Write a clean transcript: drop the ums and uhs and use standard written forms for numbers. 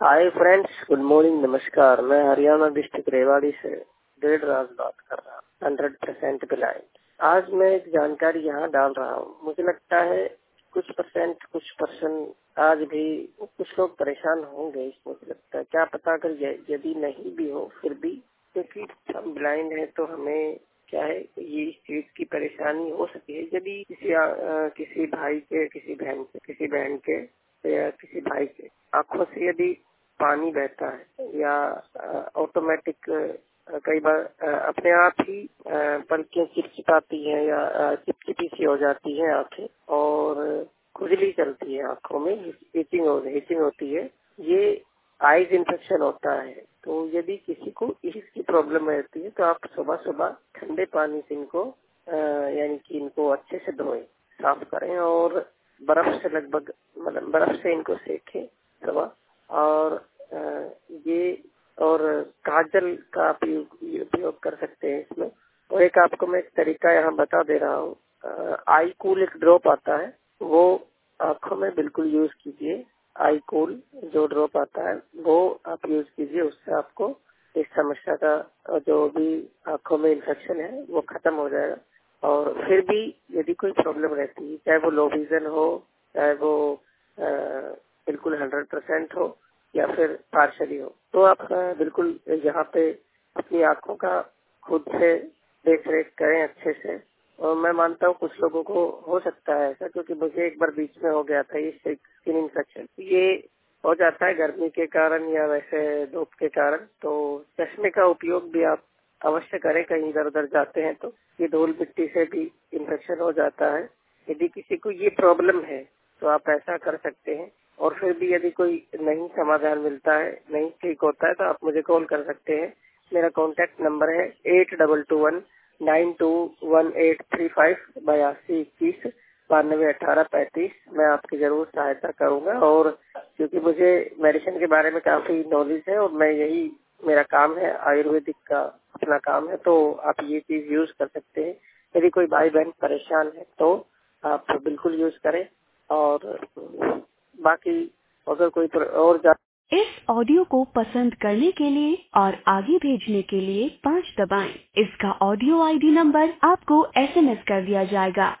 Hi friends, good morning, नमस्कार। मैं Haryana district Rewari से डेढ़ रात बात कर रहा हूँ, 100% ब्लाइंड। आज मैं एक जानकारी यहाँ डाल रहा हूँ। मुझे लगता है कुछ परसेंट आज भी कुछ लोग परेशान होंगे। मुझे लगता है, क्या पता अगर यदि नहीं भी हो फिर भी, क्योंकि हम ब्लाइंड है तो हमें क्या है, ये इस चीज की परेशानी हो सके। यदि किसी भाई के, किसी बहन के या किसी भाई के आंखों से यदि पानी बहता है या ऑटोमेटिक कई बार अपने आप ही पलकें चिपचिपाती हैं या चिपचिपी सी हो जाती हैं आंखें और खुजली चलती है आंखों में, हिचिंग होती है, ये आईज इन्फेक्शन होता है। तो यदि किसी को इसकी प्रॉब्लम रहती है तो आप सुबह सुबह ठंडे पानी से इनको यानी कि इनको अच्छे से धोएं, साफ करें और बर्फ से इनको सेकें सुबह। और काजल का उपयोग कर सकते हैं इसमें। और एक आपको मैं एक तरीका यहाँ बता दे रहा हूँ। आई कूल एक ड्रॉप आता है, वो आंखों में बिल्कुल यूज कीजिए। आई कूल जो ड्रॉप आता है वो आप यूज कीजिए, उससे आपको इस समस्या का जो भी आंखों में इन्फेक्शन है वो खत्म हो जाएगा। और फिर भी यदि कोई प्रॉब्लम रहती है, चाहे वो लो विजन हो, चाहे वो बिल्कुल 100% हो या फिर पार्शली हो, तो आप बिल्कुल यहाँ पे अपनी आंखों का खुद से देख रेख करें अच्छे से। और मैं मानता हूँ कुछ लोगों को हो सकता है ऐसा, क्योंकि मुझे एक बार बीच में हो गया था ये स्किन इन्फेक्शन। ये हो जाता है गर्मी के कारण या वैसे धूप के कारण। तो चश्मे का उपयोग भी आप अवश्य करें कहीं इधर उधर जाते हैं तो। ये धूल मिट्टी से भी इन्फेक्शन हो जाता है। यदि किसी को ये प्रॉब्लम है तो आप ऐसा कर सकते हैं। और फिर भी यदि कोई नहीं समाधान मिलता है, नहीं ठीक होता है, तो आप मुझे कॉल कर सकते हैं। मेरा कॉन्टेक्ट नंबर है 8221921835 8221 मैं आपकी जरूर सहायता करूंगा। और क्योंकि मुझे मेडिसिन के बारे में काफी नॉलेज है और मैं यही मेरा काम है, आयुर्वेदिक का अपना काम है, तो आप ये चीज यूज कर सकते हैं। यदि कोई भाई बहन परेशान है तो आप बिल्कुल यूज करें। और बाकी अगर कोई और इस ऑडियो को पसंद करने के लिए और आगे भेजने के लिए 5 दबाएं। इसका ऑडियो आईडी नंबर आपको SMS कर दिया जाएगा।